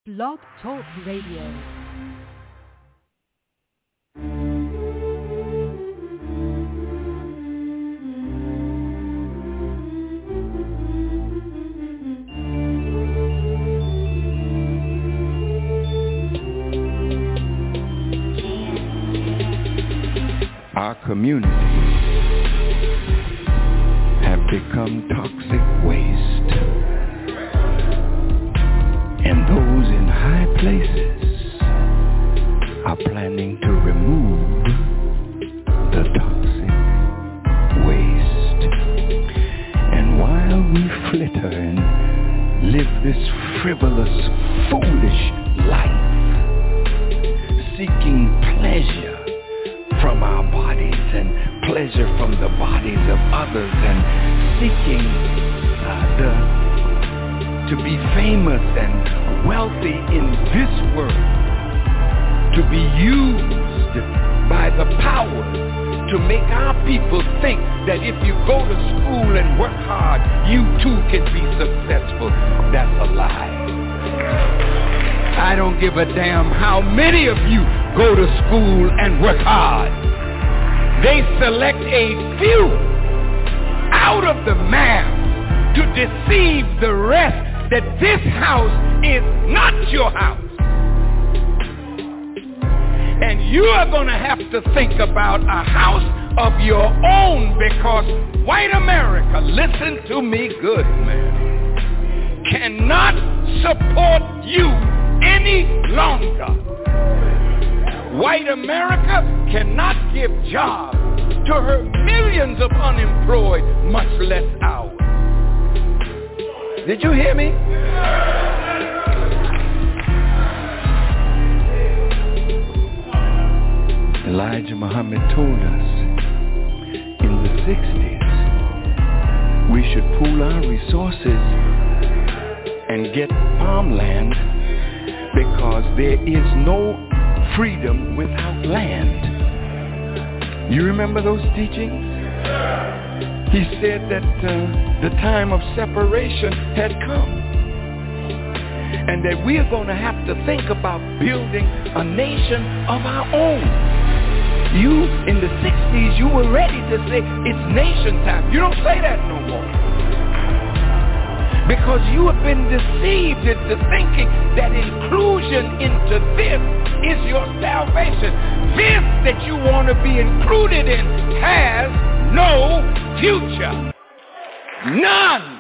Blog Talk Radio. Our communities have become toxic waste, and those in high places are planning to remove the toxic waste. And while we flitter and live this frivolous, foolish life, seeking pleasure from our bodies and pleasure from the bodies of others, and seeking to be famous and wealthy in this world, to be used by the powers to make our people think that if you go to school and work hard, you too can be successful. That's a lie. I don't give a damn how many of you go to school and work hard. They select a few out of the mass to deceive the rest that this house is not your house. And you are going to have to think about a house of your own, because white America, listen to me good, man, cannot support you any longer. White America cannot give jobs to her millions of unemployed, much less ours. Did you hear me? Elijah Muhammad told us in the 60s we should pool our resources and get farmland, because there is no freedom without land. You remember those teachings? He said that the time of separation had come, and that we are going to have to think about building a nation of our own. You, in the 60s, you were ready to say it's nation time. You don't say that no more, because you have been deceived into thinking that inclusion into this is your salvation. This that you want to be included in has no future. None.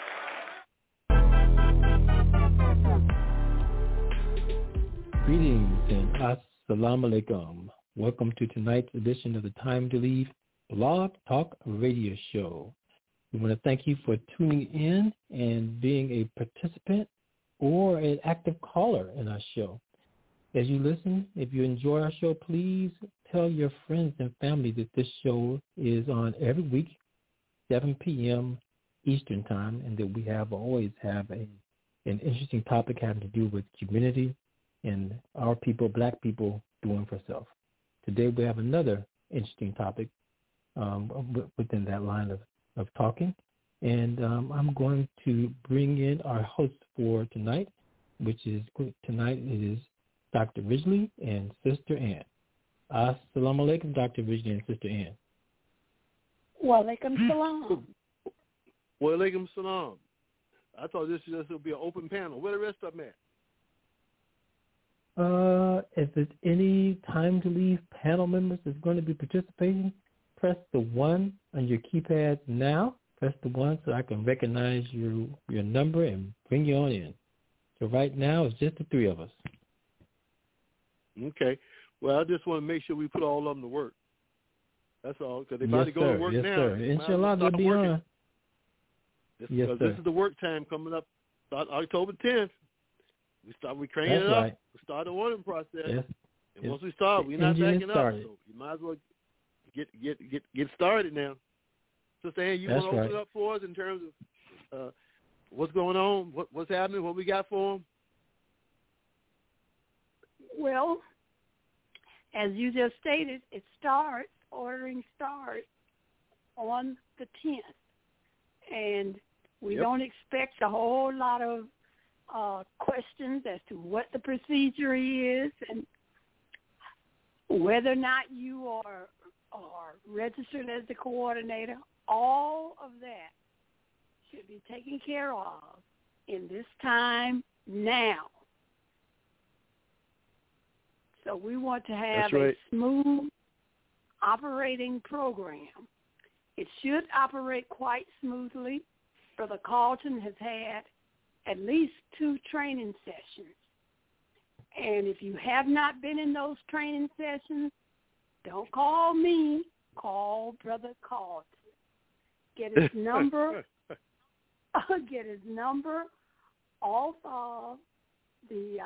Greetings and assalamu alaikum. Welcome to tonight's edition of the Time to Leave Blog Talk Radio Show. We want to thank you for tuning in and being a participant or an active caller in our show. As you listen, if you enjoy our show, please tell your friends and family that this show is on every week, 7 p.m. Eastern Time, and that we always have an interesting topic having to do with community and our people, black people, doing for self. Today we have another interesting topic within that line of talking, and I'm going to bring in our host for tonight, which is tonight is Dr. Ridgely and Sister Ann. Assalamu alaikum, Dr. Ridgely and Sister Ann. Wa alaikum salam. Wa alaikum salam. I thought this would be an open panel. Where the rest of them at? If there's any Time to Leave panel members that's going to be participating, press the 1 on your keypad now. Press the 1 so I can recognize your number and bring you on in. So right now it's just the three of us. Okay. Well, I just want to make sure we put all of them to work. That's all. Because they're about to go to work now. Yes, sir. Inshallah, they'll be on. Yes, sir. This is the work time coming up. Start October 10th. We cranking it up. Right. We start the ordering process. Yes. And once we start, we're not backing up. So you might as well get started now. Sister Ann, you want to open it up for us in terms of what's going on, what's happening, what we got for them? Well, as you just stated, ordering starts on the 10th. And we don't expect a whole lot of questions as to what the procedure is and whether or not you are registered as the coordinator. All of that should be taken care of in this time now. So we want to have a smooth operating program. It should operate quite smoothly. Brother Carlton has had at least 2 training sessions. And if you have not been in those training sessions, don't call me. Call Brother Carlton. Get his number. Get his number off of the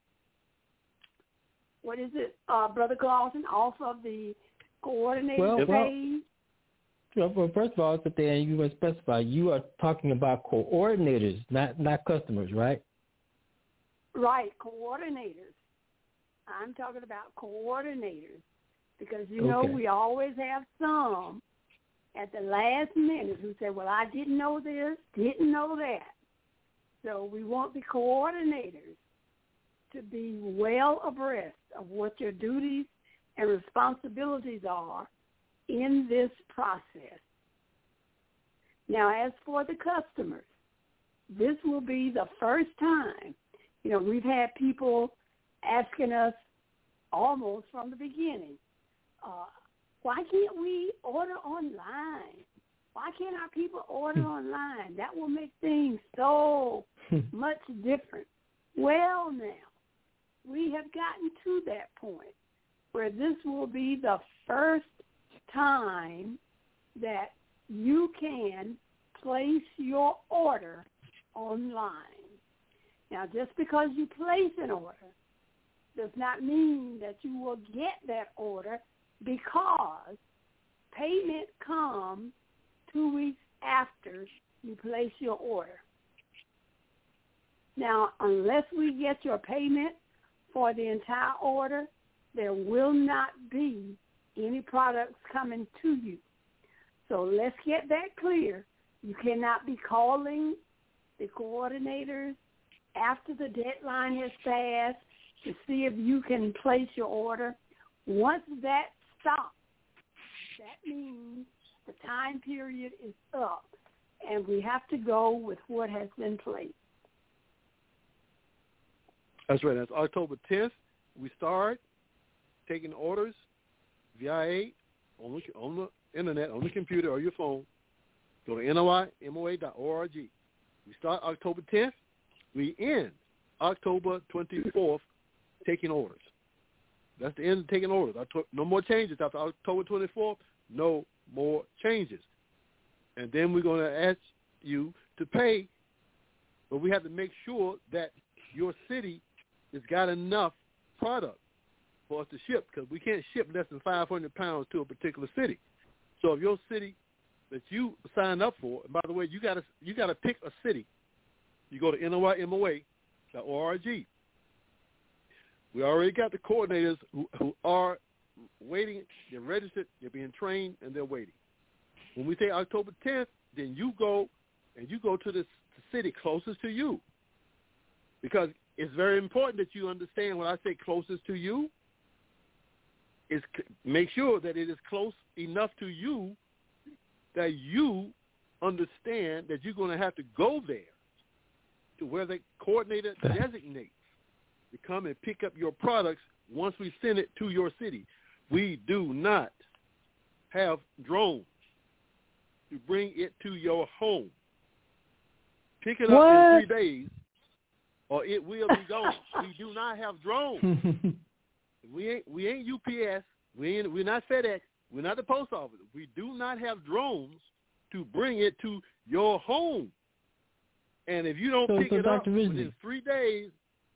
what is it, Brother Carlton? Off of the coordinator page. Well, first of all, you must specify you are talking about coordinators, not customers, right? Right, coordinators. I'm talking about coordinators because, you know, we always have some at the last minute who say, well, I didn't know this, didn't know that. So we want the coordinators to be well abreast of what your duties and responsibilities are in this process. Now, as for the customers, this will be the first time. You know, we've had people asking us almost from the beginning, why can't we order online? Why can't our people order online? That will make things so much different. Well, now, we have gotten to that point where this will be the first time that you can place your order online. Now, just because you place an order does not mean that you will get that order, because payment comes 2 weeks after you place your order. Now, unless we get your payment for the entire order, there will not be any products coming to you. So let's get that clear. You cannot be calling the coordinators after the deadline has passed to see if you can place your order. Once that stops, that means the time period is up, and we have to go with what has been placed. That's right. That's October 10th. We start taking orders via on the internet, on the computer or your phone. Go to NOIMOA.org. We start October 10th. We end October 24th taking orders. That's the end of taking orders. No more changes after October 24th. No more changes. And then we're going to ask you to pay, but we have to make sure that your city has got enough product for us to ship, because we can't ship less than 500 pounds to a particular city. So if your city that you sign up for, and by the way, you got to pick a city. You go to NOIMOA.org. We already got the coordinators who are waiting. They're registered, they're being trained, and they're waiting. When we say October 10th, then you go to the city closest to you, because it's very important that you understand when I say closest to you, is make sure that it is close enough to you that you understand that you're going to have to go there to where the coordinator designates to come and pick up your products once we send it to your city. We do not have drones to bring it to your home. Pick it up in 3 days, or it will be gone. We do not have drones. We ain't UPS. We're not FedEx. We're not the post office. We do not have drones to bring it to your home. And if you don't pick it up within 3 days,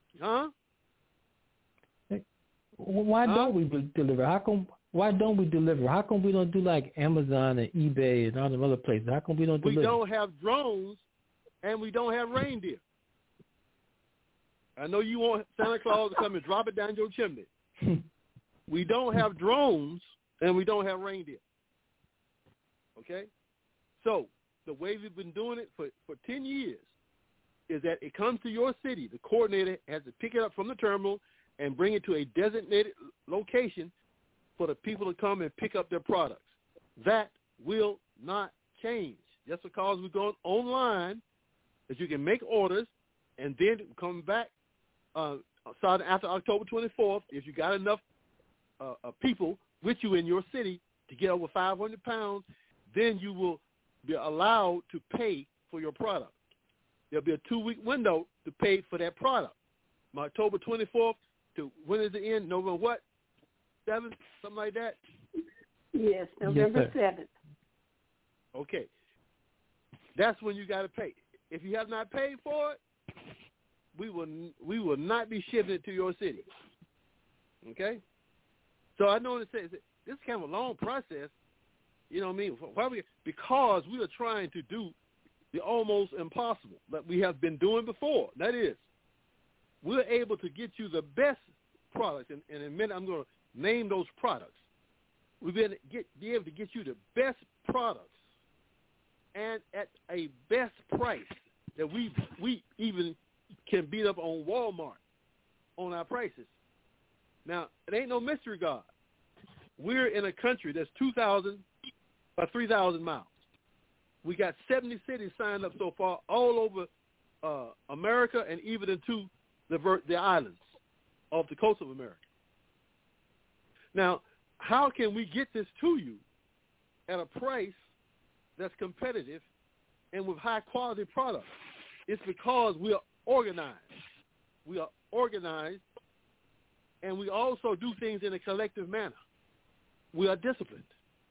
why don't we deliver? Why don't we deliver? How come we don't do like Amazon and eBay and all them other places? How come we don't deliver? We don't have drones, and we don't have reindeer. I know you want Santa Claus to come and drop it down your chimney. We don't have drones, and we don't have reindeer. Okay? So the way we've been doing it for 10 years is that it comes to your city. The coordinator has to pick it up from the terminal and bring it to a designated location for the people to come and pick up their products. That will not change. Just because we're going online, that you can make orders and then come back starting after October 24th, if you got enough people with you in your city to get over 500 pounds, then you will be allowed to pay for your product. There'll be a 2-week window to pay for that product. From October 24th to when is it end? November what? 7th? Something like that? Yes, November 7th. Okay. That's when you got to pay. If you have not paid for it, we will not be shipping it to your city. Okay? So I know it says this is kind of a long process. You know what I mean? Why because we are trying to do the almost impossible that we have been doing before. That is, we're able to get you the best products, and in a minute I'm going to name those products. We've been be able to get you the best products and at a best price that we even can beat up on Walmart on our prices. Now, it ain't no mystery, God. We're in a country that's 2,000 by 3,000 miles. We got 70 cities signed up so far all over America and even into the islands off the coast of America. Now, how can we get this to you at a price that's competitive and with high-quality products? It's because we are organized. We are organized, and we also do things in a collective manner. We are disciplined.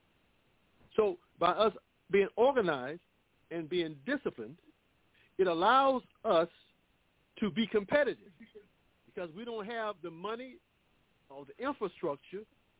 So by us being organized and being disciplined, it allows us to be competitive because we don't have the money or the infrastructure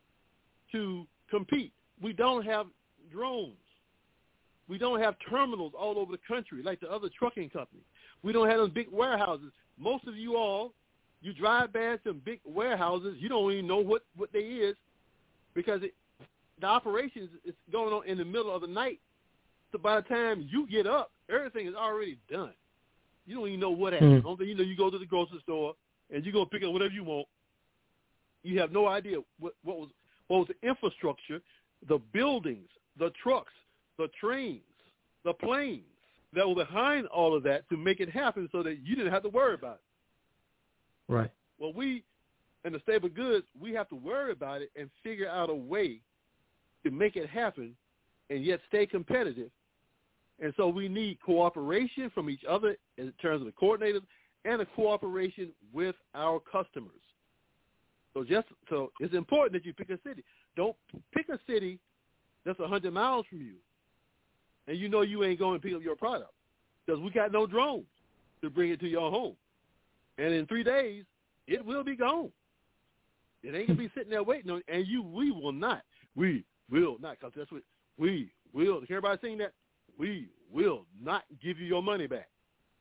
to compete. We don't have drones. We don't have terminals all over the country like the other trucking companies. We don't have those big warehouses. Most of you all, you drive past some big warehouses, you don't even know what they is because the operations is going on in the middle of the night. So by the time you get up, everything is already done. You don't even know what happened. You know, you go to the grocery store and you go pick up whatever you want. You have no idea what was the infrastructure, the buildings, the trucks, the trains, the planes that were behind all of that to make it happen so that you didn't have to worry about it. Right. Well, we, in the staple goods, we have to worry about it and figure out a way to make it happen and yet stay competitive. And so we need cooperation from each other in terms of the coordinators and a cooperation with our customers. So it's important that you pick a city. Don't pick a city that's 100 miles from you and you know you ain't going to pick up your product because we got no drones to bring it to your home. And in 3 days, it will be gone. It ain't going to be sitting there waiting on and we will not, because that's what we will. Can everybody sing that? We will not give you your money back.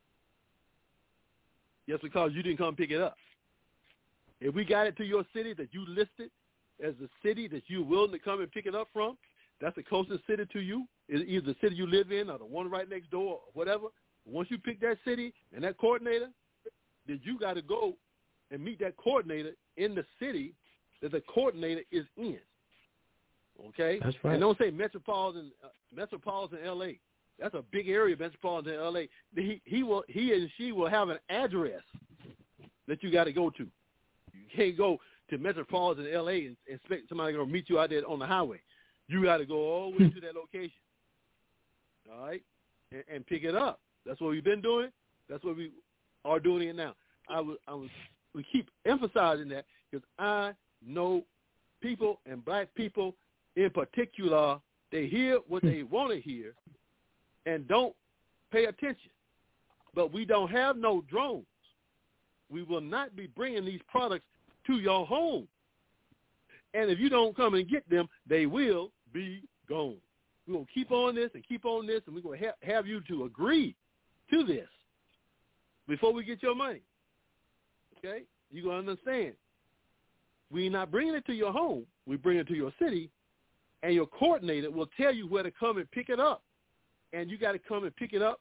Just because you didn't come pick it up. If we got it to your city that you listed as the city that you're willing to come and pick it up from, that's the closest city to you, either the city you live in or the one right next door or whatever. Once you pick that city and that coordinator, then you got to go and meet that coordinator in the city that the coordinator is in. Okay? That's right. And don't say metropolitan L.A. That's a big area, metropolitan L.A. He and she will have an address that you got to go to. You can't go to metropolitan L.A. and expect somebody going to meet you out there on the highway. You got to go all the way to that location, all right, and pick it up. That's what we've been doing. That's what we are doing it now. We keep emphasizing that because I know people and black people in particular, they hear what they want to hear and don't pay attention. But we don't have no drones. We will not be bringing these products to your home. And if you don't come and get them, they will be gone. We're going to keep on this, and we're going to have you to agree to this before we get your money. Okay? You're going to understand. We're not bringing it to your home. We bring it to your city, and your coordinator will tell you where to come and pick it up. And you got to come and pick it up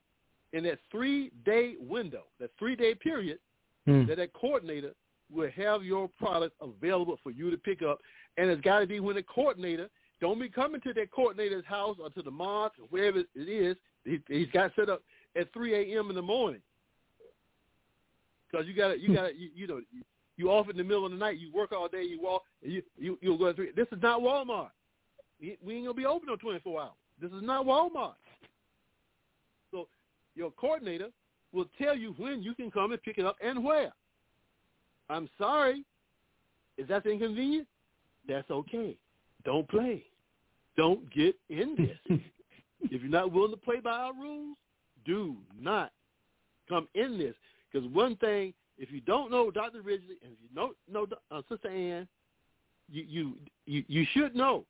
in that 3-day window, that 3-day period, that coordinator will have your product available for you to pick up. And it's got to be when the coordinator, don't be coming to that coordinator's house or to the mosque or wherever it is. He's got set up at 3 a.m. in the morning. Because you off in the middle of the night, you work all day, you walk, and you'll go to 3. This is not Walmart. We ain't going to be open on 24 hours. This is not Walmart. So your coordinator will tell you when you can come and pick it up and where. I'm sorry. If that's inconvenient, that's okay. Don't play. Don't get in this. If you're not willing to play by our rules, do not come in this. Because one thing, if you don't know Dr. Ridgely and if you don't know Sister Ann, you should know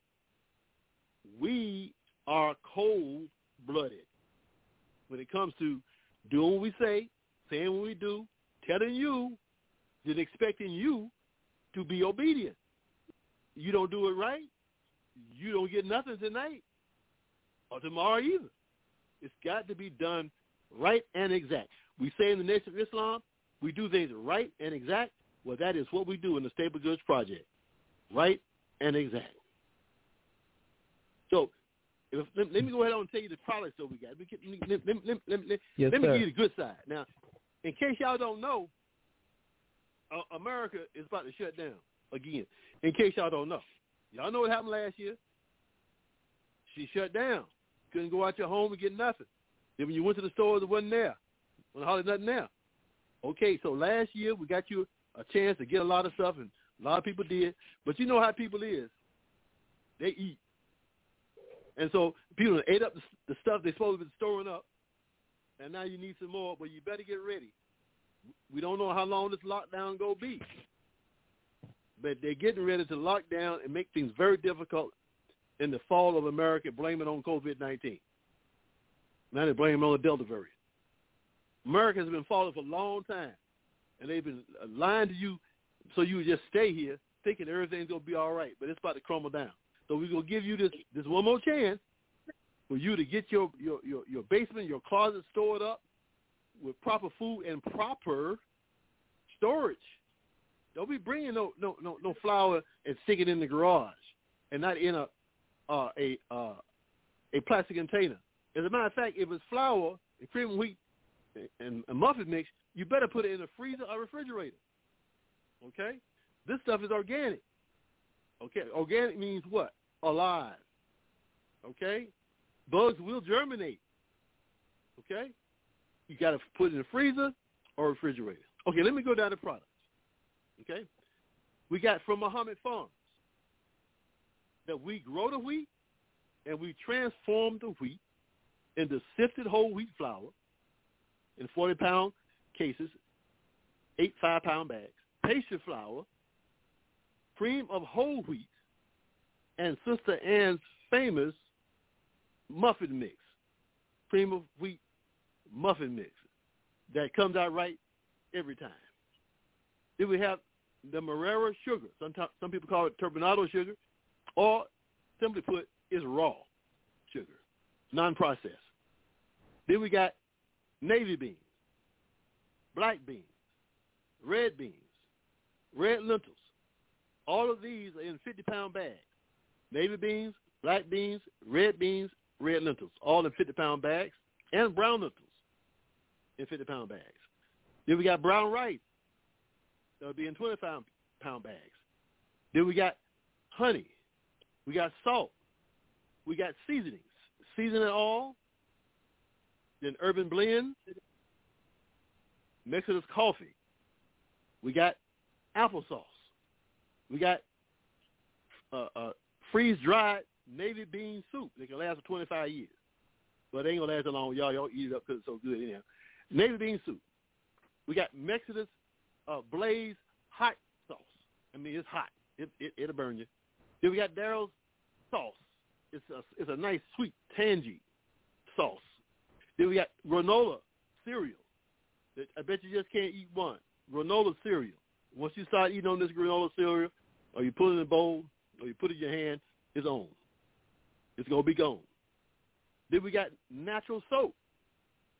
we are cold-blooded when it comes to doing what we say, saying what we do, telling you, then expecting you to be obedient. You don't do it right, you don't get nothing tonight or tomorrow either. It's got to be done right and exact. We say in the Nation of Islam, we do things right and exact. Well, that is what we do in the Staple Goods Project, right and exact. So let me go ahead and tell you the products that we got. Let me give you the good side. Now, in case y'all don't know, America is about to shut down again. In case y'all don't know. Y'all know what happened last year? She shut down. Couldn't go out your home and get nothing. Then when you went to the stores, it wasn't there. Well, hardly nothing there. Okay, so last year we got you a chance to get a lot of stuff, and a lot of people did. But you know how people is. They eat. And so people ate up the stuff they're supposed to be storing up, and now you need some more, but you better get ready. We don't know how long this lockdown going to be. But they're getting ready to lock down and make things very difficult in the fall of America, blame it on COVID-19. Now they blame it on the Delta variant. America has been falling for a long time, and they've been lying to you so you would just stay here thinking everything's going to be all right, but it's about to crumble down. So we're going to give you this one more chance for you to get your basement, your closet stored up with proper food and proper storage. Don't be bringing no flour and stick it in the garage and not in a plastic container. As a matter of fact, if it's flour and cream and wheat and muffin mix, you better put it in a freezer or refrigerator. Okay? This stuff is organic. Okay? Organic means what? Alive. Okay? Bugs will germinate. Okay? You got to put it in a freezer or refrigerator. Okay, let me go down to products. Okay? We got from Muhammad Farms that we grow the wheat and we transform the wheat into sifted whole wheat flour in 40-pound cases, 8 5-pound bags, pastry flour, cream of whole wheat, and Sister Ann's famous muffin mix, cream of wheat muffin mix that comes out right every time. Then we have the Marrero sugar. Some people call it turbinado sugar, or simply put, is raw sugar, non-processed. Then we got navy beans, black beans, red lentils. All of these are in 50-pound bags. Navy beans, black beans, red lentils, all in 50-pound bags, and brown lentils in 50-pound bags. Then we got brown rice. That'll be in 25-pound bags. Then we got honey. We got salt. We got seasonings. Seasoning oil. Then Urban Blend. Exodus coffee. We got applesauce. We got freeze-dried navy bean soup. They can last for 25 years. But they ain't going to last that long. Y'all eat it up because it's so good anyhow. Navy bean soup. We got Exodus Blaze hot sauce. I mean, it's hot. It'll burn you. Then we got Daryl's sauce. It's a nice, sweet, tangy sauce. Then we got granola cereal. I bet you just can't eat one. Granola cereal. Once you start eating on this granola cereal, or you put it in a bowl, or you put it in your hand, it's on. It's going to be gone. Then we got natural soap.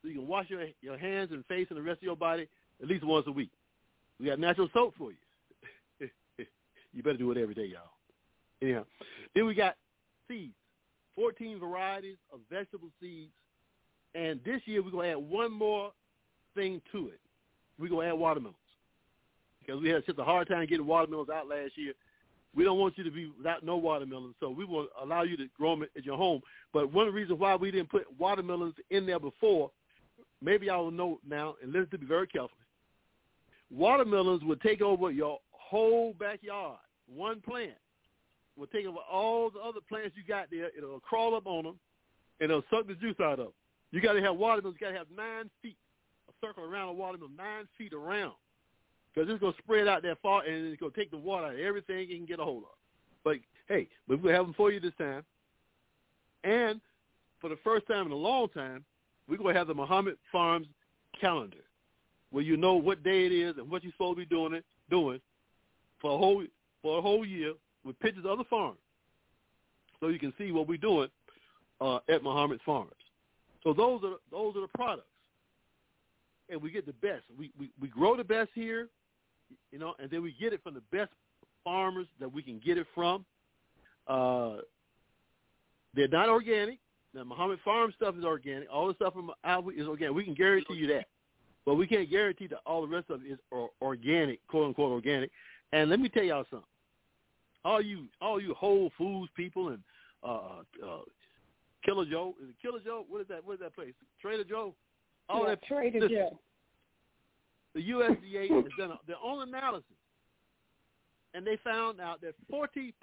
so you can wash your hands and face and the rest of your body at least once a week. We got natural soap for you. You better do it every day, y'all. Anyhow, then we got seeds, 14 varieties of vegetable seeds. And this year we're going to add one more thing to it. We're going to add watermelons. Because we had such a hard time getting watermelons out last year. We don't want you to be without no watermelons, so we will allow you to grow them at your home. But one of the reasons why we didn't put watermelons in there before, maybe y'all will know now, and listen to me very carefully. Watermelons will take over your whole backyard. One plant will take over all the other plants you got there. It'll crawl up on them, and it'll suck the juice out of them. You got to have watermelons. You got to have 9 feet, a circle around a watermelon, 9 feet around. Because it's going to spread out that far, and it's going to take the water out of everything you can get a hold of. But, hey, we're going to have them for you this time. And for the first time in a long time, we're going to have the Muhammad Farms calendar, where you know what day it is and what you're supposed to be doing for a whole year with pictures of the farm, so you can see what we're doing at Muhammad Farms. So those are the products, and we get the best. We grow the best here, you know, and then we get it from the best farmers that we can get it from. They're not organic. Now, Muhammad Farm stuff is organic. All the stuff from Alpha is organic. We can guarantee you that. But we can't guarantee that all the rest of it is organic, quote-unquote organic. And let me tell y'all something. All you Whole Foods people and Killer Joe. Is it Killer Joe? What is that place? Trader Joe? Trader Joe. The USDA has done their own analysis, and they found out that 40%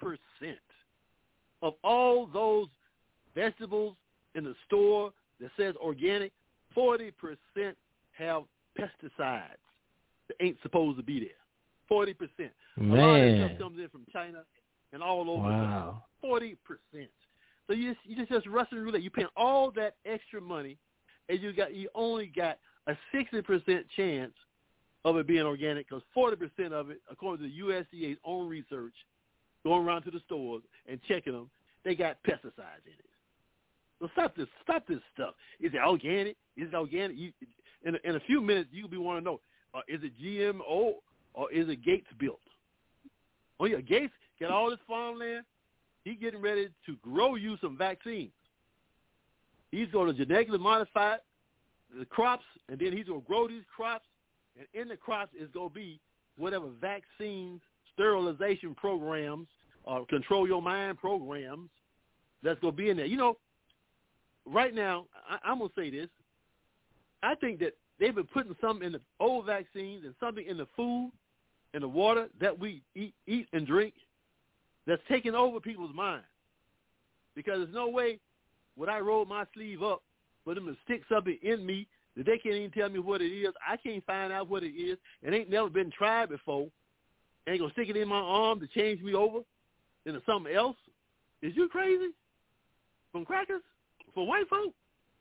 of all those vegetables in the store that says organic, 40% have pesticides that ain't supposed to be there. 40%. Man. A lot of that stuff comes in from China and all over. Wow. 40%. So you just Russian roulette. You're paying all that extra money, and you only got a 60% chance of it being organic, because 40% of it, according to the USDA's own research, going around to the stores and checking them, they got pesticides in it. So stop this stuff. Is it organic? Is it organic? In a few minutes, you'll be wanting to know, is it GMO or is it Gates built? Oh, yeah, Gates got all this farmland. He's getting ready to grow you some vaccines. He's going to genetically modify the crops, and then he's going to grow these crops, and in the crops is going to be whatever vaccines, sterilization programs, or control your mind programs that's going to be in there. You know, right now, I'm going to say this. I think that they've been putting something in the old vaccines and something in the food and the water that we eat and drink that's taking over people's minds. Because there's no way would I roll my sleeve up for them to stick something in me that they can't even tell me what it is. I can't find out what it is. It ain't never been tried before. Ain't going to stick it in my arm to change me over into something else. Is you crazy? From crackers? For white folk?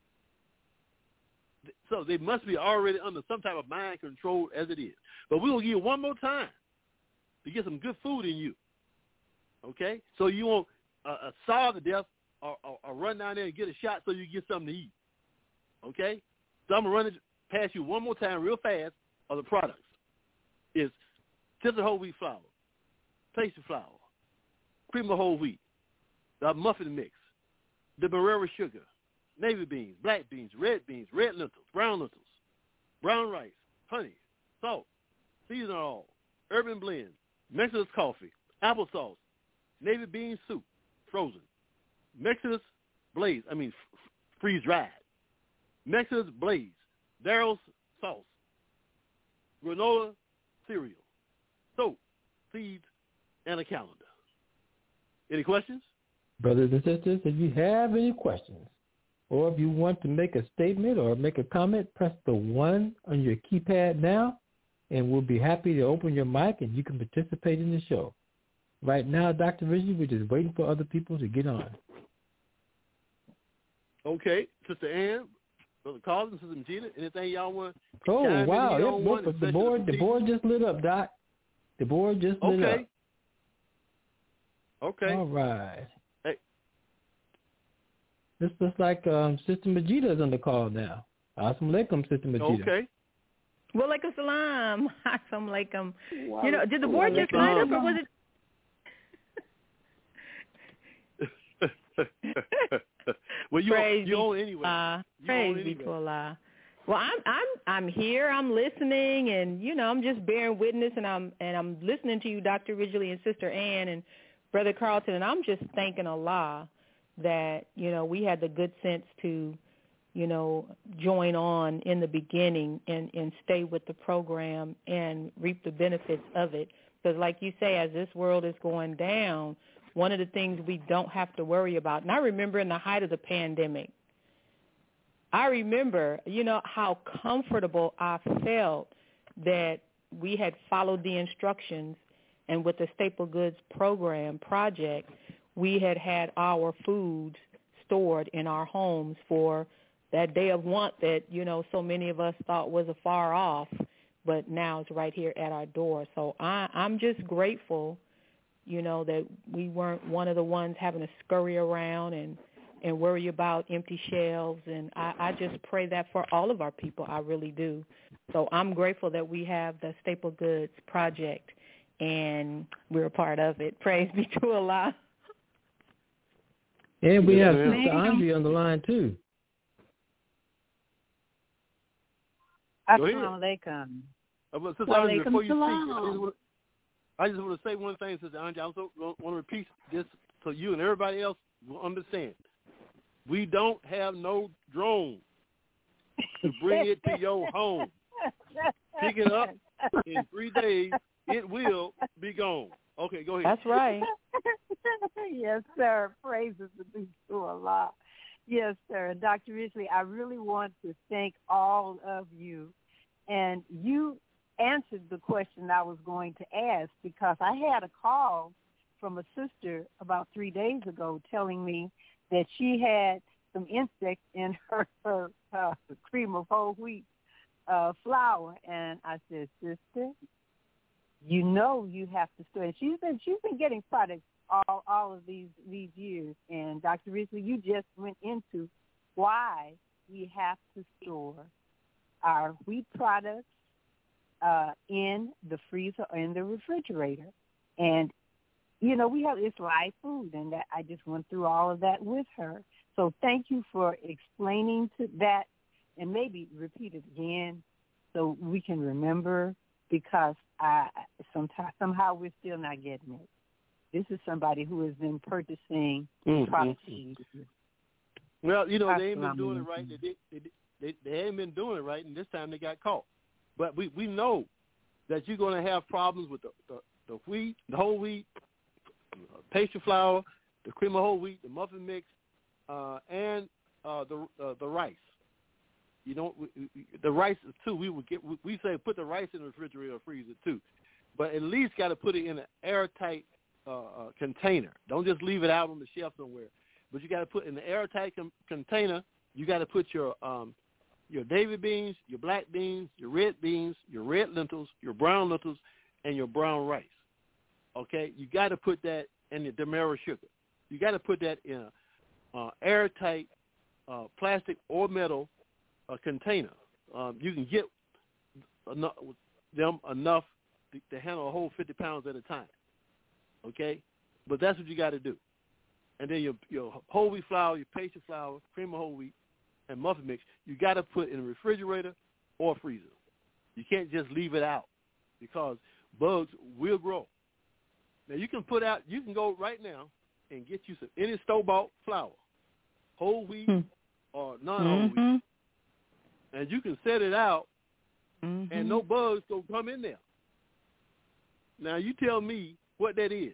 So they must be already under some type of mind control as it is. But we're going to give you one more time to get some good food in you. Okay? So you won't starve to death or run down there and get a shot so you get something to eat. Okay? So I'm going to run it past you one more time real fast of the products. It's Tilted whole wheat flour, Tasty flour, cream of whole wheat, the muffin mix, the Barrera sugar, navy beans, black beans, red lentils, brown rice, honey, salt, season oil, urban blend, Mexicus coffee, applesauce, navy bean soup, frozen, Mexicus blaze, freeze-dried, Mexicus blaze, Daryl's sauce, granola cereal, soap, seeds, and a calendar. Any questions? Brothers and sisters, if you have any questions, or if you want to make a statement or make a comment, press the 1 on your keypad now, and we'll be happy to open your mic and you can participate in the show. Right now, Dr. Rizzi, we're just waiting for other people to get on. Okay. Sister Ann, Brother Carlson, Sister Gina, anything y'all want? Oh, wow. The board just lit up, Doc. The board just lit up. Okay. All right. Hey. This looks like Sister Majida is on the call now. Assalamu alaikum, Sister Majida. Okay. Walaikum salam. Assalamu alaikum. Wow. You know, did the board just light up, or was it? Well, you on anyway. Praise be to Allah. Well, I'm here. I'm listening, and I'm just bearing witness, and I'm listening to you, Dr. Ridgely and Sister Ann and Brother Carlton, and I'm just thanking Allah that we had the good sense to join on in the beginning and stay with the program and reap the benefits of it. Because like you say, as this world is going down, one of the things we don't have to worry about, and I remember in the height of the pandemic, I remember, how comfortable I felt that we had followed the instructions, and with the Staple Goods program project, we had our food stored in our homes for that day of want that, so many of us thought was afar off, but now it's right here at our door. So I'm just grateful, that we weren't one of the ones having to scurry around and worry about empty shelves. And I just pray that for all of our people. I really do. So I'm grateful that we have the Staple Goods project and we're a part of it. Praise be to Allah. And we have Sister Andrea on the line too. Assalamu alaikum. Before you speak, I just want to say one thing, Sister Andrea. I also want to repeat this so you and everybody else will understand. We don't have no drone to bring it to your home. Pick it up in 3 days. It will be gone. Okay, go ahead. That's right. Yes, sir. Praises be to Allah. Yes, sir. Dr. Ridgely, I really want to thank all of you. And you answered the question I was going to ask, because I had a call from a sister about 3 days ago telling me that she had some insects in her cream of whole wheat flour. And I said, sister, you have to store it. She's been getting products all of these years. And Dr. Ridgely, you just went into why we have to store our wheat products in the freezer or in the refrigerator. And, it's live food, and that I just went through all of that with her. So thank you for explaining to that, and maybe repeat it again so we can remember, because somehow we're still not getting it. This is somebody who has been purchasing products. Well, they ain't been doing it right. They ain't been doing it right, and this time they got caught. But we know that you're going to have problems with the wheat, the whole wheat, pastry flour, the cream of whole wheat, the muffin mix, and the rice. The rice too. We say put the rice in the refrigerator or freezer too, but at least got to put it in an airtight container. Don't just leave it out on the shelf somewhere. But you got to put in the airtight container. You got to put your Davy beans, your black beans, your red lentils, your brown lentils, and your brown rice. Okay, you got to put that in the demerara sugar. You got to put that in an airtight plastic or metal container. You can get them enough to handle a whole 50 pounds at a time. Okay, but that's what you got to do. And then your whole wheat flour, your pastry flour, cream of whole wheat, and muffin mix, you got to put in a refrigerator or freezer. You can't just leave it out, because bugs will grow. Now you can go right now and get you any store-bought flour, whole wheat or non-whole wheat, and you can set it out, and no bugs will come in there. Now you tell me what that is.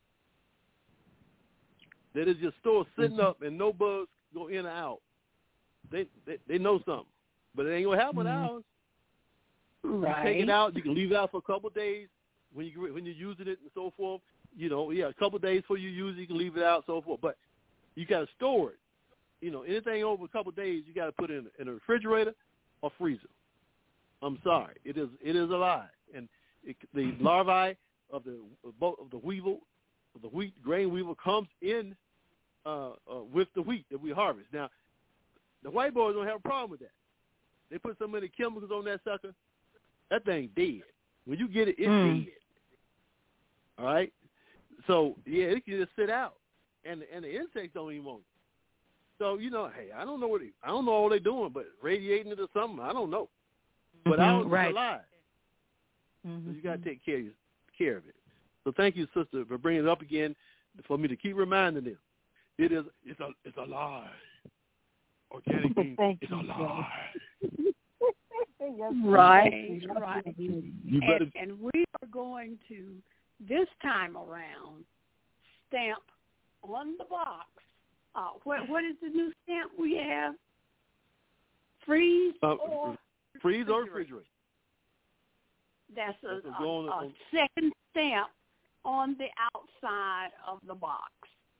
That is your store sitting up and no bugs go in or out. They know something, but it ain't gonna happen with ours. Right. You take it out. You can leave it out for a couple of days when you're using it and so forth. A couple of days before you use it, you can leave it out, so forth. But you got to store it. Anything over a couple of days, you got to put it in a refrigerator or freezer. I'm sorry, it is a lie. And the larvae of the weevil, of the wheat grain weevil, comes in with the wheat that we harvest. Now, the white boys don't have a problem with that. they put so many chemicals on that sucker, that thing dead. When you get it, it's dead. All right? So, yeah, it can just sit out. And the insects don't even want it. So, hey, I don't know all they're doing, but radiating it or something, I don't know. But ours is alive. So you got to take care of it. So thank you, sister, for bringing it up again for me to keep reminding them. It's alive. Organic being, it's alive. Right. You better. And we are going to, this time around, stamp on the box. What is the new stamp we have? Freeze or refrigerate. That's a second stamp on the outside of the box.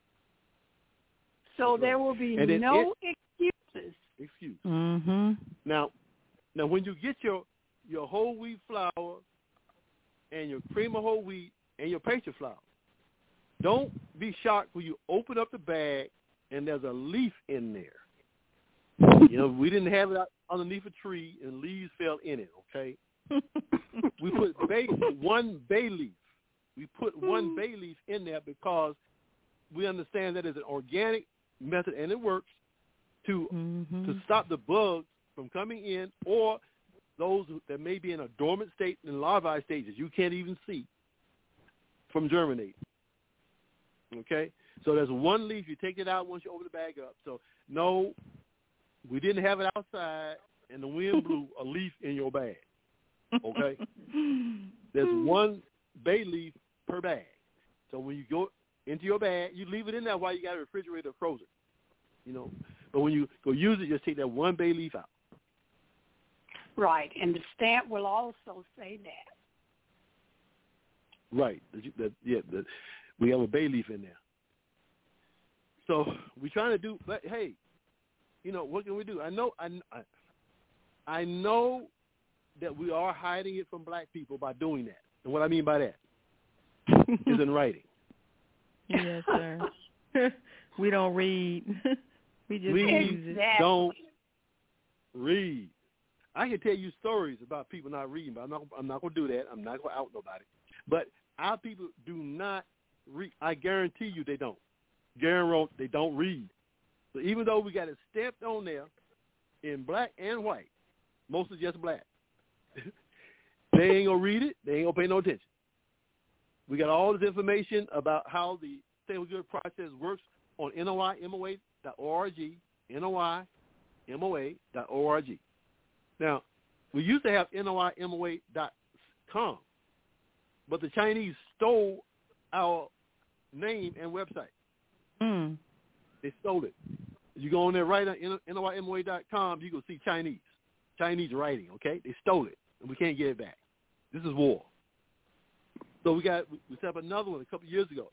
So there will be no excuses. Now, when you get your whole wheat flour and your cream of whole wheat and your pastry flour, don't be shocked when you open up the bag and there's a leaf in there. We didn't have it underneath a tree and leaves fell in it, okay? We put one bay leaf. We put one bay leaf in there because we understand that it's an organic method and it works to stop the bugs from coming in or those that may be in a dormant state in larvae stages you can't even see from germinating. Okay? So there's one leaf. You take it out once you open the bag up. So, no, we didn't have it outside and the wind blew a leaf in your bag. Okay? There's one bay leaf per bag. So when you go into your bag, you leave it in there while you got a refrigerator frozen. But when you go use it, just take that one bay leaf out. Right, and the stamp will also say that. Right. We have a bay leaf in there. So we're trying to do, but hey, what can we do? I know that we are hiding it from black people by doing that. And what I mean by that is in writing. Yes, sir. We don't read. We just use it. Don't read. I can tell you stories about people not reading, but I'm not going to do that. I'm not going to out nobody. But our people do not read. I guarantee you they don't. They don't read. So even though we got it stamped on there in black and white, mostly just black, they ain't going to read it. They ain't going to pay no attention. We got all this information about how the Stable Good process works on NOIMOA.org, NOIMOA.org. Now, we used to have NOIMOA.com, but the Chinese stole our name and website. They stole it. You go on there right on NOIMOA.com, you can see Chinese writing, okay? They stole it, and we can't get it back. This is war. So we set up another one a couple of years ago,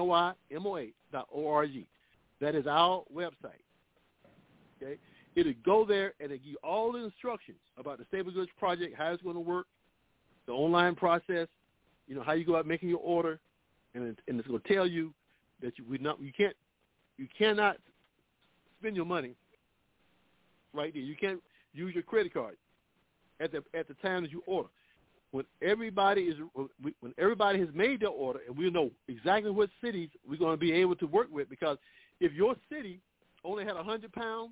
NOIMOA.org. That is our website, okay? It'll go there, and it'll give you all the instructions about the Stable Goods Project, how it's going to work, the online process, how you go about making your order, and it's going to tell you that you cannot spend your money right there. You can't use your credit card at the time that you order. When everybody has made their order, and we know exactly what cities we're going to be able to work with, because if your city only had 100 pounds,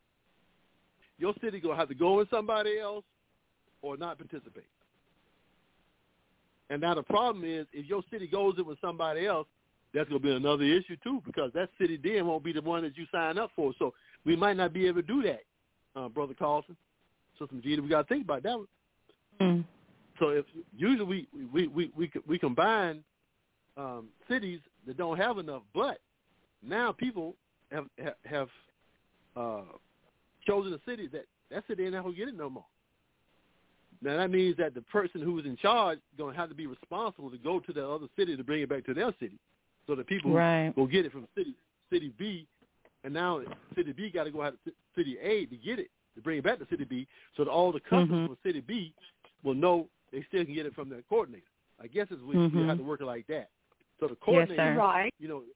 your city going to have to go with somebody else or not participate. And now the problem is, if your city goes in with somebody else, that's going to be another issue too, because that city then won't be the one that you sign up for. So we might not be able to do that, Brother Carlson. Sister Gina, we got to think about that one. So if usually we combine cities that don't have enough, but now people have chosen a city that city ain't not going to get it no more. Now that means that the person who is in charge is going to have to be responsible to go to the other city to bring it back to their city, so that people will get it from city B, and now city B got to go out to city A to get it, to bring it back to city B, so that all the customers from city B will know they still can get it from their coordinator. I guess we have to work it like that. So the coordinator, right.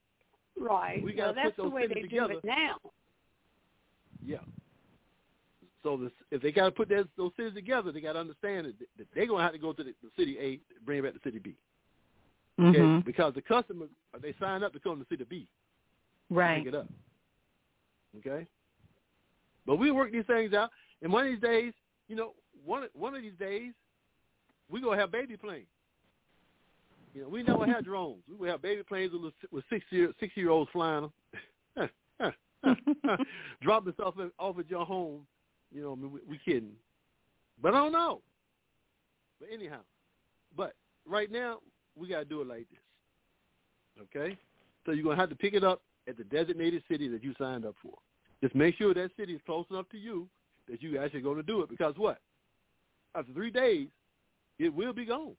We got to put those cities together. Do it now. Yeah. So if they got to put those cities together, they got to understand that they're going to have to go to the city A to bring it back to city B. Okay? Mm-hmm. Because the customers, they sign up to come to city B. Right. Pick it up. Okay? But we work these things out. And one of these days, one of these days, we're going to have baby planes. We never had drones. We will have baby planes with 6-year-olds flying them. Drop the stuff off at your home. We kidding. But I don't know. But anyhow. But right now, we got to do it like this. Okay? So you're going to have to pick it up at the designated city that you signed up for. Just make sure that city is close enough to you that you actually going to do it. Because what? After 3 days, it will be gone.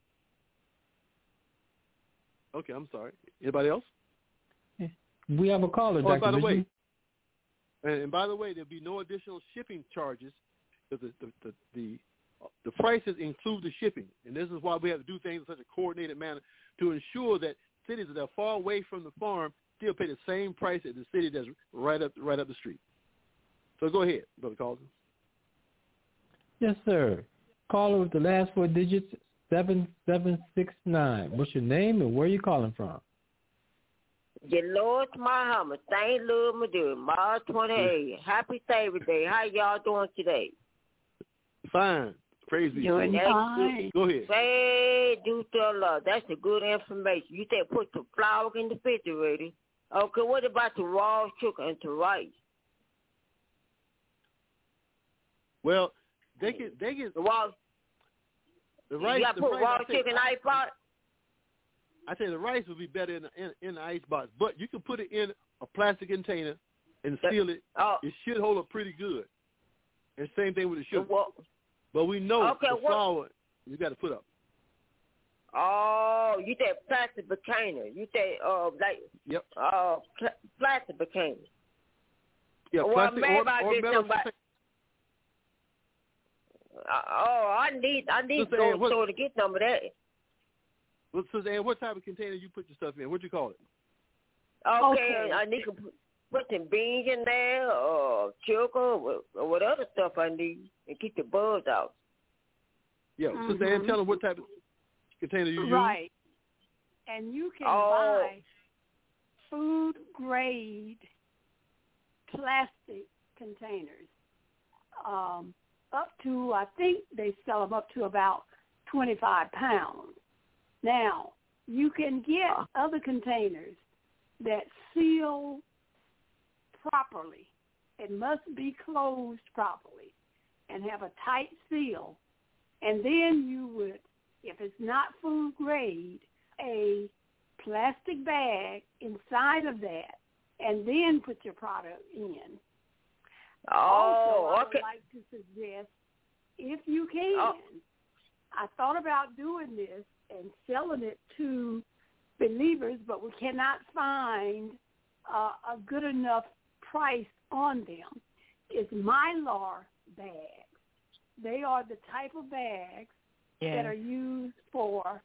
Okay, I'm sorry. Anybody else? We have a caller, Dr. By the way, and by the way, there'll be no additional shipping charges. The prices include the shipping, and this is why we have to do things in such a coordinated manner to ensure that cities that are far away from the farm still pay the same price as the city that's right up the street. So go ahead, Brother Carlton. Yes, sir. Caller with the last 4 digits, 7769. What's your name and where are you calling from? Lord Muhammad, St. Louis, Missouri, March 28. Happy Savior Day. How y'all doing today? Fine. Praise be. Doing fine. Go ahead. Say, do to Allah. That's the good information. You said put the flour in the refrigerator. Okay, what about the raw sugar and the rice? Well, they get the raw. The rice. You got to put raw sugar in the ice box. I tell you, the rice would be better in the ice box, but you can put it in a plastic container and seal it. It should hold up pretty good. And same thing with the sugar. But we know the flour you got to put up. Oh, you said plastic container. You said Yep. Plastic container. Yeah, well, plastic maybe or metal. I need to go to the store to get some of that. Well, Suzanne, what type of container you put your stuff in? What'd you call it? Okay. I need to put some beans in there, or sugar, or what other stuff I need, and keep the bugs out. Yeah, Suzanne, tell them what type of container you use. Right. And you can buy food-grade plastic containers. Up to, I think they sell them up to about 25 pounds. Now, you can get other containers that seal properly. It must be closed properly and have a tight seal. And then you would, if it's not food grade, a plastic bag inside of that, and then put your product in. Also, I would like to suggest, if you can, I thought about doing this and selling it to believers, but we cannot find a good enough price on them, is Mylar bags. They are the type of bags that are used for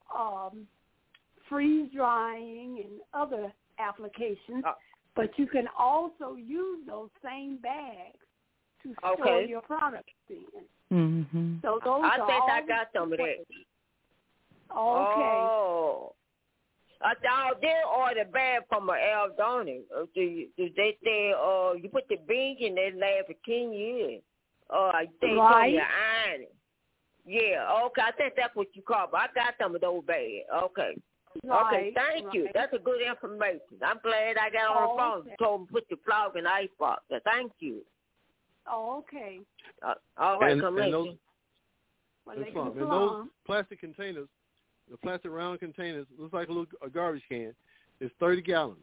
freeze drying and other applications, but you can also use those same bags to store your products in. Mm-hmm. So those I think I got some of that. Okay. Oh. I did order a bag from Aldoni. They say you put the beans in there, last for 10 years. They told you iron. Yeah, okay. I think that's what you call it. But I got some of those bags. Okay. Right, okay, thank you. That's a good information. I'm glad I got on the phone. Told them to put the flour in the ice box. So thank you. Oh, okay. All right, and those, that's fine. And those plastic containers, the plastic round containers, looks like a garbage can. It's 30 gallons.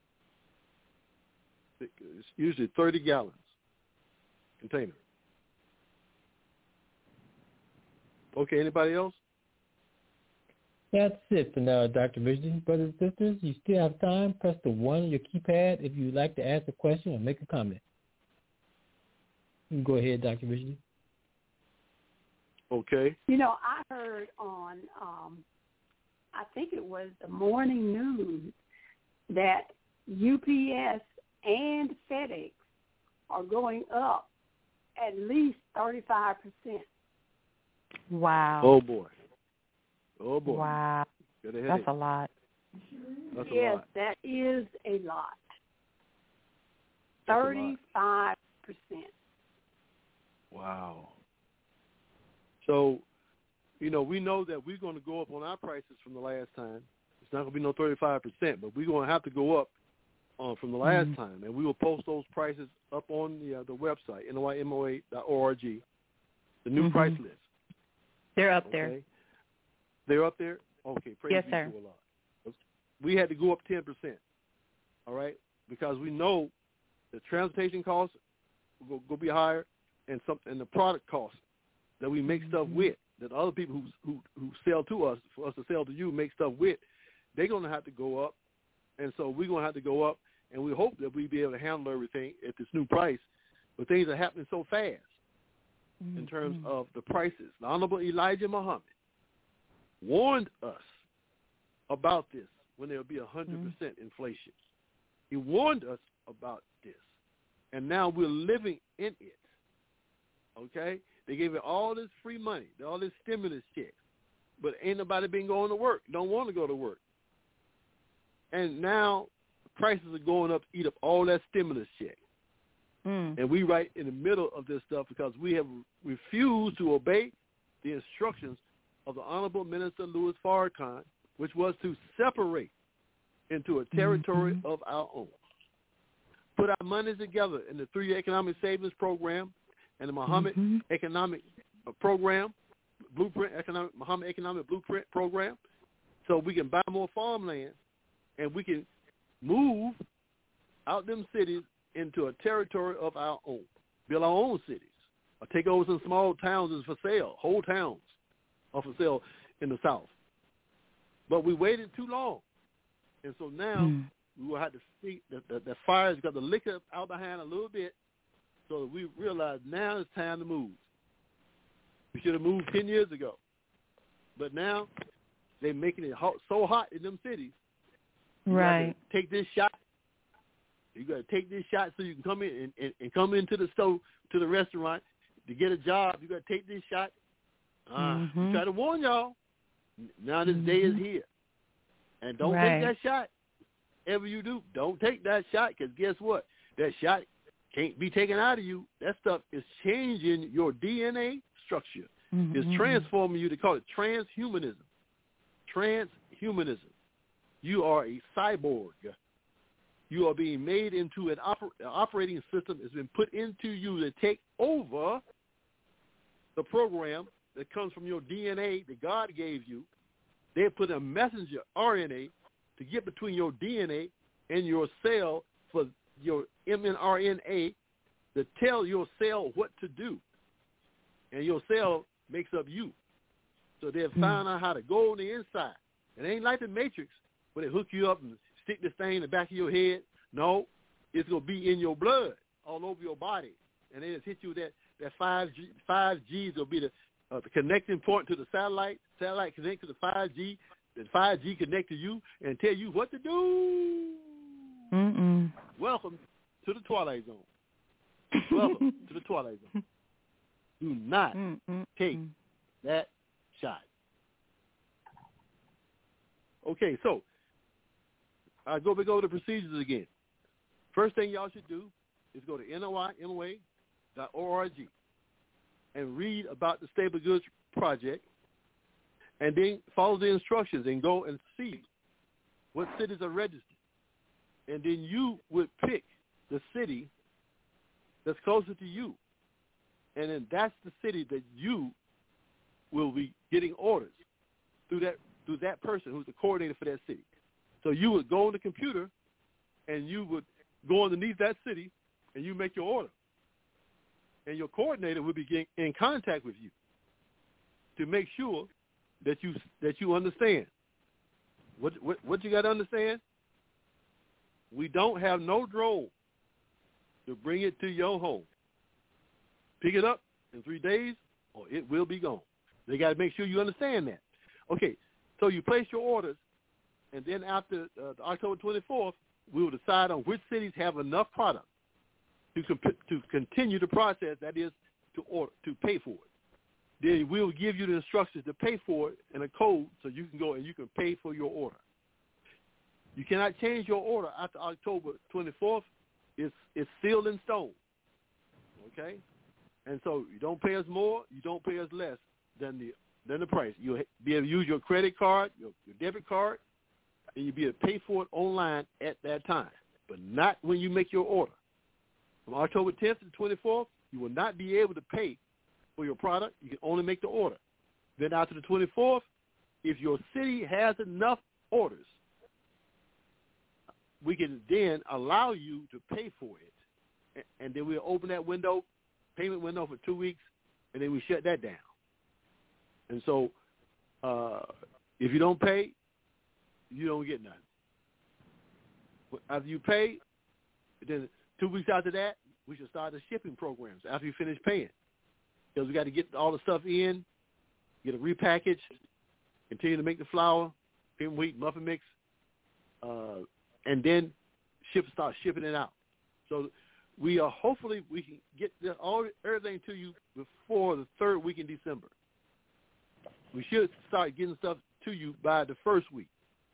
It's usually 30 gallons container. Okay, anybody else? That's it for now, Dr. Ridgely. Brothers and sisters, you still have time. Press the 1 on your keypad if you'd like to ask a question or make a comment. You can go ahead, Dr. Ridgely. Okay. You know, I heard on, I think it was the morning news, that UPS and FedEx are going up at least 35%. Wow. Oh boy. Wow. That's a lot. Yes, that is a lot. 35%. Wow. So, we know that we're going to go up on our prices from the last time. It's not going to be no 35%, but we're going to have to go up from the last time, and we will post those prices up on the website, noimoa.org, the new price list. They're up there. They're up there? Okay, praise yes, be sir. to Allah. We had to go up 10%, all right, because we know the transportation costs will be higher, and the product costs that we make stuff with, that other people who sell to us, for us to sell to you, make stuff with, they're going to have to go up, and so we're going to have to go up, and we hope that we'll be able to handle everything at this new price, but things are happening so fast in terms of the prices. The Honorable Elijah Muhammad warned us about this when there will be 100% inflation. He warned us about this, and now we're living in it, okay? They gave it all this free money, all this stimulus checks, but ain't nobody been going to work, don't want to go to work. And now prices are going up to eat up all that stimulus check. And we right in the middle of this stuff because we have refused to obey the instructions of the Honorable Minister Louis Farrakhan, which was to separate into a territory of our own. Put our money together in the 3-year economic savings program and the Muhammad economic program, Muhammad economic blueprint program, so we can buy more farmland and we can move out them cities into a territory of our own, build our own cities, or take over some small towns as for sale. Whole towns are for sale in the South. But we waited too long. And so now we will have to see that the fire's got the liquor out behind a little bit so that we realize now it's time to move. We should have moved 10 years ago. But now they're making it so hot in them cities. Right. Take this shot. You got to take this shot so you can come in and come into the store, to the restaurant to get a job. You got to take this shot. We try to warn y'all. Now this day is here. And don't take that shot. Whatever you do, don't take that shot because guess what? That shot can't be taken out of you. That stuff is changing your DNA structure. It's transforming you. They call it transhumanism. Transhumanism. You are a cyborg. You are being made into an operating system that's been put into you to take over the program that comes from your DNA that God gave you. They put a messenger RNA to get between your DNA and your cell for your mRNA to tell your cell what to do. And your cell makes up you. So they've found out how to go on the inside. It ain't like the Matrix where they hook you up and stick this thing in the back of your head. No, it's going to be in your blood, all over your body. And then it's hit you with that 5G. 5G will be the connecting point to the satellite. Satellite connect to the 5G. The 5G connect to you and tell you what to do. Welcome to the Twilight Zone. Welcome to the Twilight Zone. Do not take that shot. Okay, so I'll go back over the procedures again. First thing y'all should do is go to noimoa.org and read about the Stable Goods Project, and then follow the instructions and go and see what cities are registered. And then you would pick the city that's closer to you. And then that's the city that you will be getting orders through that person who's the coordinator for that city. So you would go on the computer and you would go underneath that city and you make your order. And your coordinator will be in contact with you to make sure that you understand. What you got to understand? We don't have no drone to bring it to your home. Pick it up in 3 days or it will be gone. They got to make sure you understand that. Okay, so you place your orders, and then after October 24th, we will decide on which cities have enough product to continue the process, that is to pay for it. Then we'll give you the instructions to pay for it and a code so you can go and you can pay for your order. You cannot change your order after October 24th. It's sealed in stone, okay? And so you don't pay us more, you don't pay us less than the price. You'll be able to use your credit card, your debit card, and you'll be able to pay for it online at that time, but not when you make your order. From October 10th to the 24th, you will not be able to pay for your product. You can only make the order. Then after the 24th, if your city has enough orders, we can then allow you to pay for it. And then we'll open that payment window for 2 weeks, and then we shut that down. And so if you don't pay, you don't get nothing. After you pay, then 2 weeks after that, we should start the shipping programs after you finish paying. Because we got to get all the stuff in, get it repackaged, continue to make the flour, pin wheat, muffin mix, and then start shipping it out. So hopefully we can get everything to you before the third week in December. We should start getting stuff to you by the first week.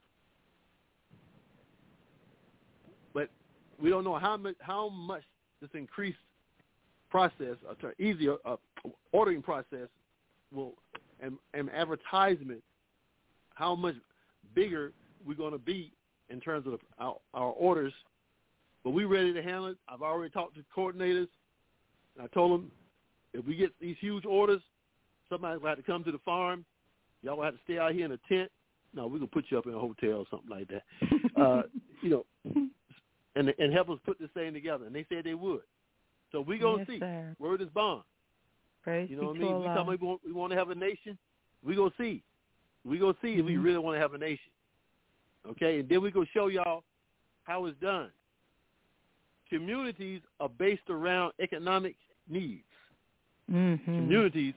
But we don't know how much this increased process, easier ordering process will, and advertisement, how much bigger we're going to be in terms of our orders. But we're ready to handle it. I've already talked to coordinators, and I told them if we get these huge orders, somebody will have to come to the farm. Y'all will have to stay out here in a tent. No, we're going to put you up in a hotel or something like that. And help us put this thing together. And they said they would. So we're going to see. Sir. Word is bond. Praise you know what I mean? We tell them we want to have a nation. We're going to see. We're going to see if we really want to have a nation. Okay? And then we're going to show y'all how it's done. Communities are based around economic needs. Mm-hmm. Communities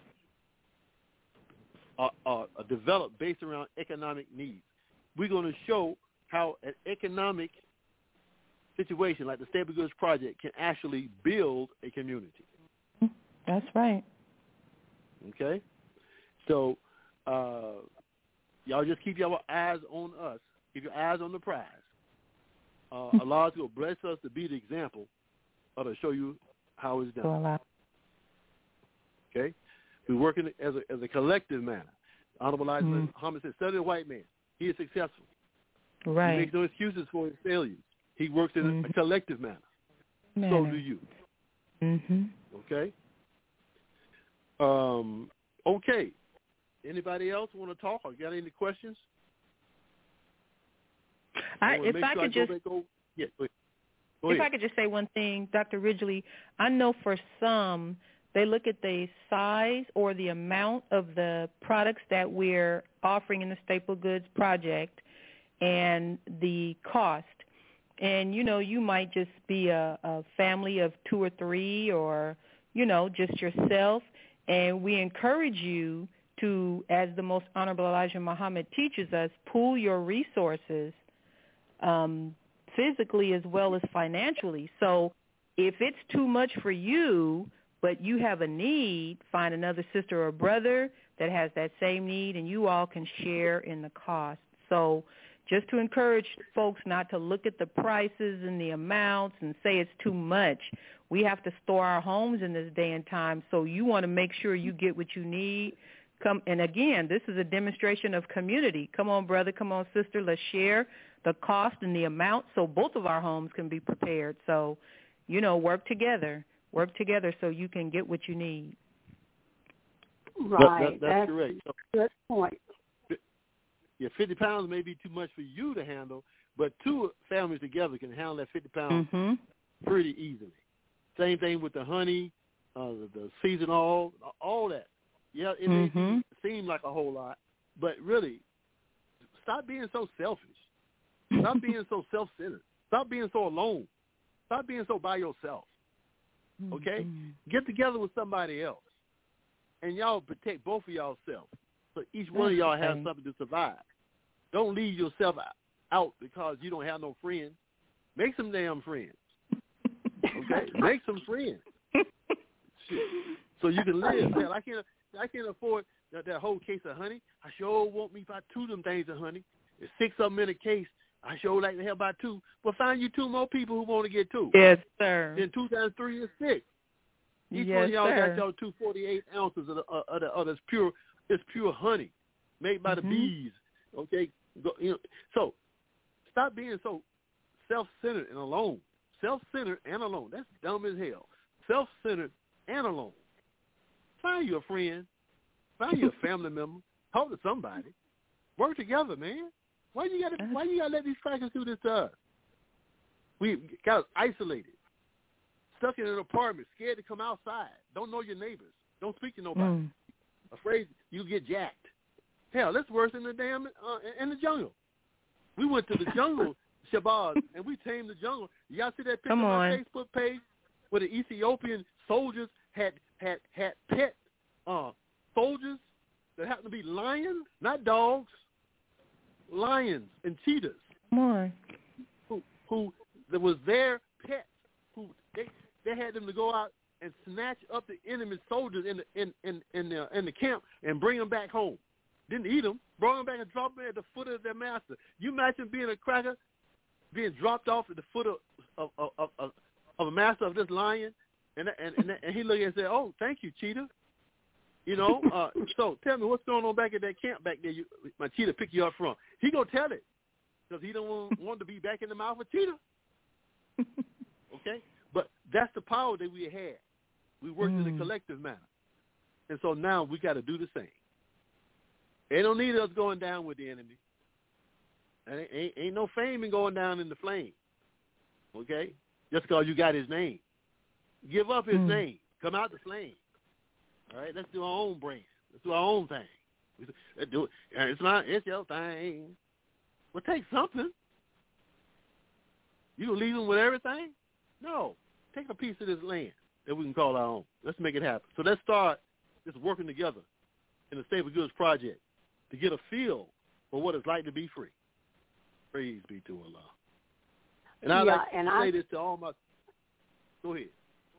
are developed based around economic needs. We're going to show how an economic situation like the Staple Goods Project can actually build a community. That's right. Okay? So y'all just keep your eyes on us. Keep your eyes on the prize. Allah will bless us to be the example or to show you how it's done. Okay? We're working as a collective manner. Honorable Elijah Muhammad said, study the white man. He is successful. Right. He makes no excuses for his failures. He works in a collective manner. So do you. Mm-hmm. Okay? Okay. Anybody else want to talk or got any questions? If I could just say one thing, Dr. Ridgely, I know for some they look at the size or the amount of the products that we're offering in the Staple Goods Project and the cost. And, you might just be a family of 2 or 3 or, just yourself. And we encourage you to, as the Most Honorable Elijah Muhammad teaches us, pool your resources physically as well as financially. So if it's too much for you, but you have a need, find another sister or brother that has that same need, and you all can share in the cost. So just to encourage folks not to look at the prices and the amounts and say it's too much. We have to store our homes in this day and time, so you want to make sure you get what you need. And again, this is a demonstration of community. Come on, brother. Come on, sister. Let's share the cost and the amount so both of our homes can be prepared. So, work together. Work together so you can get what you need. Right. That's correct. Good point. Yeah, 50 pounds may be too much for you to handle, but 2 families together can handle that 50 pounds pretty easily. Same thing with the honey, the seasonal, all that. Yeah, it may seem like a whole lot, but really, stop being so selfish. Stop being so self-centered. Stop being so alone. Stop being so by yourself. Okay? Get together with somebody else, and y'all protect both of y'all self. So each one of y'all has something to survive. Don't leave yourself out because you don't have no friends. Make some damn friends. Okay, make some friends. So you can live. Hell, I can't afford that whole case of honey. I sure want me about 2 of them things of honey. There's 6 of them in a case. I sure like to have about 2. Well, find you 2 more people who want to get 2. Yes, sir. Then 2 times 3 is 6. Each yes, one of y'all sir. got y'all 248 ounces of this pure honey made by the bees. Okay, so stop being so self-centered and alone. Self-centered and alone. That's dumb as hell. Self-centered and alone. Find you a friend. Find you a family member. Talk to somebody. Work together, man. Why you gotta let these crackers do this to us? We got us isolated, stuck in an apartment, scared to come outside. Don't know your neighbors. Don't speak to nobody. Afraid you get jacked. Hell, that's worse than the damn in the jungle. We went to the jungle, Shabazz, and we tamed the jungle. Y'all see that picture on my Facebook page where the Ethiopian soldiers had pet soldiers that happened to be lions, not dogs, lions and cheetahs. Come on. Who that was their pets. Who they had them to go out and snatch up the enemy soldiers in the camp and bring them back home. Didn't eat them, brought them back and dropped them at the foot of their master. You imagine being a cracker, being dropped off at the foot of a master of this lion, and he looked and said, "Oh, thank you, cheetah." You know, so tell me what's going on back at that camp back there. My cheetah pick you up from. He gonna tell it because he don't want to be back in the mouth of cheetah. Okay, but that's the power that we had. We worked in a collective manner, and so now we got to do the same. They don't need us going down with the enemy. Ain't no fame in going down in the flame. Okay, just because you got his name, give up his name, come out the flame. All right, let's do our own brand. Let's do our own thing. Let's do it. It's your thing. Well, take something. You gonna leave them with everything? No. Take a piece of this land that we can call our own. Let's make it happen. So let's start just working together in the Staple Goods Project to get a feel for what it's like to be free. Praise be to Allah. And I'd like to say this to all my... Go ahead.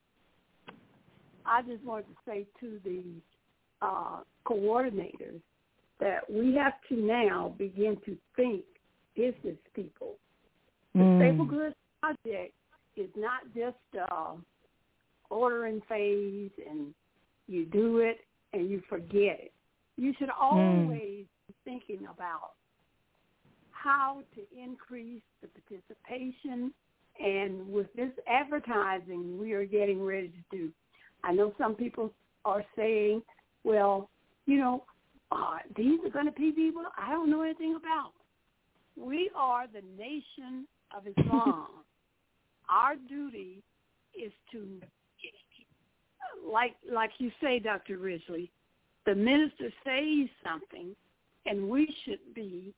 I just wanted to say to the coordinators that we have to now begin to think business people. The Staple Goods Project is not just ordering phase and you do it and you forget it. You should always be thinking about how to increase the participation, and with this advertising we are getting ready to do. I know some people are saying, well, you know, these are going to be people I don't know anything about. We are the nation of Islam. Our duty is to, like you say, Dr. Ridgely, the minister says something, and we should be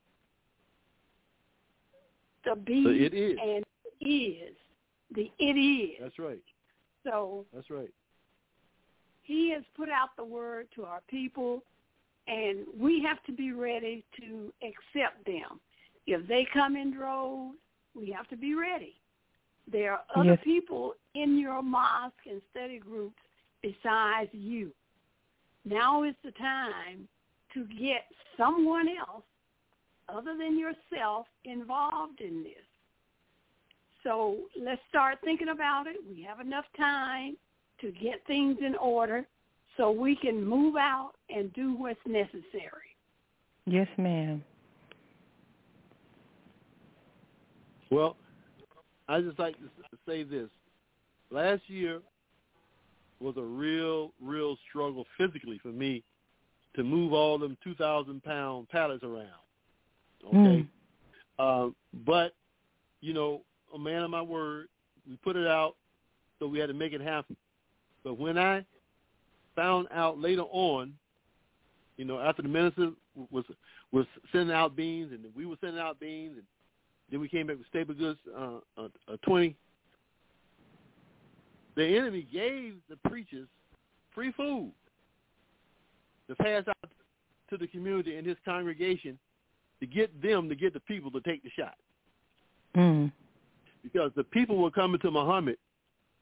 the be so it is. And is. The it is. That's right. So that's right. He has put out the word to our people, and we have to be ready to accept them. If they come in droves, we have to be ready. There are other people in your mosque and study groups besides you. Now is the time to get someone else other than yourself involved in this. So let's start thinking about it. We have enough time to get things in order so we can move out and do what's necessary. Yes, ma'am. Well, I just like to say this. Last year was a real struggle physically for me to move all them 2,000-pound pallets around. Okay? But, you know, a man of my word, we put it out, so we had to make it happen. But when I found out later on, you know, after the minister was sending out beans, and we were sending out beans, and then we came back with Staple Goods 20, the enemy gave the preachers free food to pass out to the community and his congregation to get the people to take the shot. Because the people were coming to Muhammad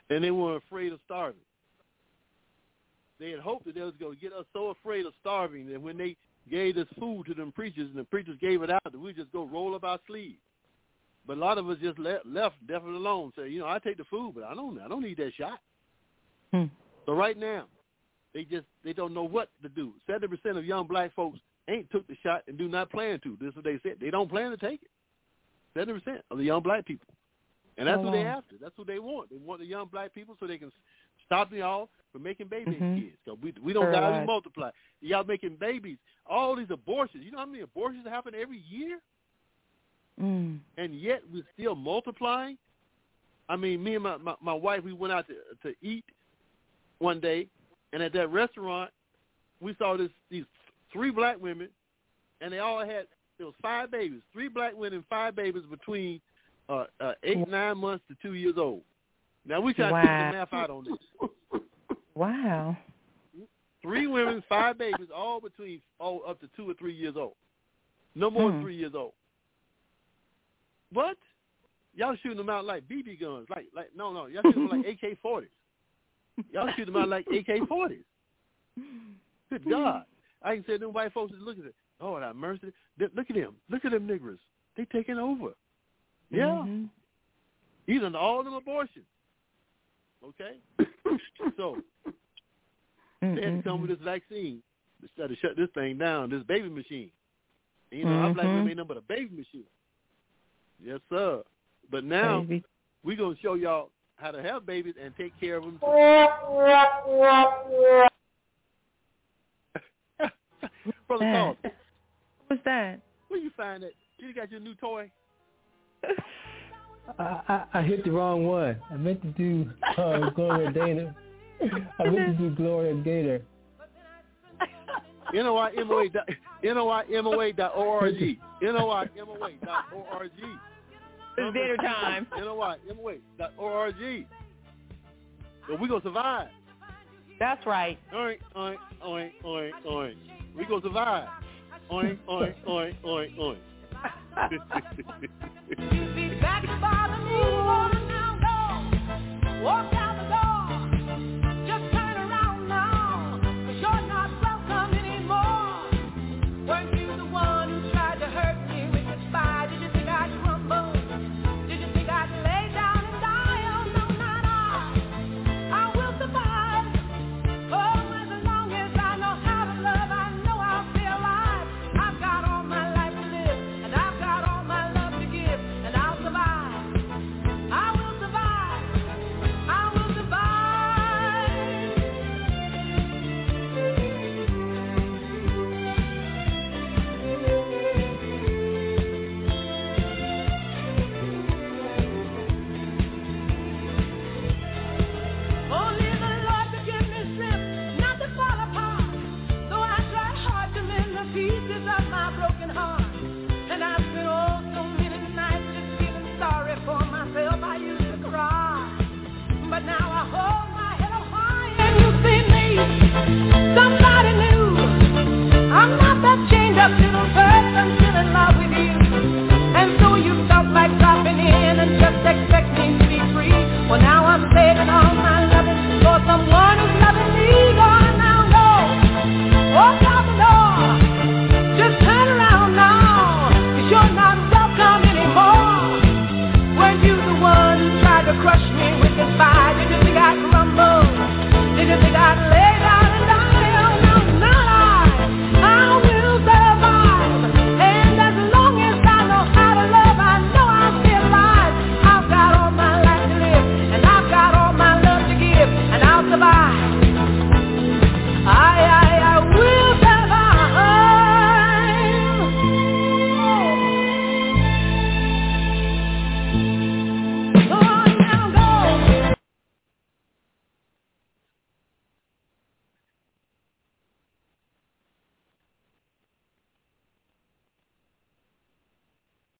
and they were afraid of starving. They had hoped that they was going to get us so afraid of starving that when they gave us food to them preachers and the preachers gave it out, that we just go roll up our sleeves. But a lot of us just left definitely alone. Say, I take the food, but I don't need that shot. So right now, they don't know what to do. 70% of young black folks ain't took the shot and do not plan to. This is what they said. They don't plan to take it. 70% of the young black people. And that's what they after. That's what they want. They want the young black people so they can stop y'all from making baby kids. So we don't die, we multiply. Y'all making babies. All these abortions. You know how many abortions happen every year? And yet we're still multiplying. I mean, me and my wife, we went out to eat one day, and at that restaurant, we saw these 3 black women, and they all had, there was 5 babies, 3 black women, 5 babies between 8, 9 months to 2 years old. Now we try to figure the math out on this. Wow. 3 women, 5 babies, all up to 2 or 3 years old. No more than 3 years old. What? Y'all shooting them out like BB guns. No, y'all shooting them like AK-40s. Y'all shooting them out like AK-40s. Good God. I can say them white folks just look at it. Oh, that mercy. Look at them. Look at them niggers. They taking over. Yeah. Even all them abortions. Okay? So, they had to come with this vaccine to shut this thing down, this baby machine. And, our black women ain't nothing but a baby machine. Yes, sir. But now, we're going to show y'all how to have babies and take care of them. Brother Carl. What's that? Where you find that? You got your new toy? I hit the wrong one. I meant to do Gloria Gaynor. I meant to do Gloria Gaynor. NOIMOA.org. NOIMOA.org. It's dinner time. NOIMOA.org. But we're going to survive. That's right. Oink, oink, oink, oink, oink. We're going to survive. Oink, oink, oink, oink, oink. Walk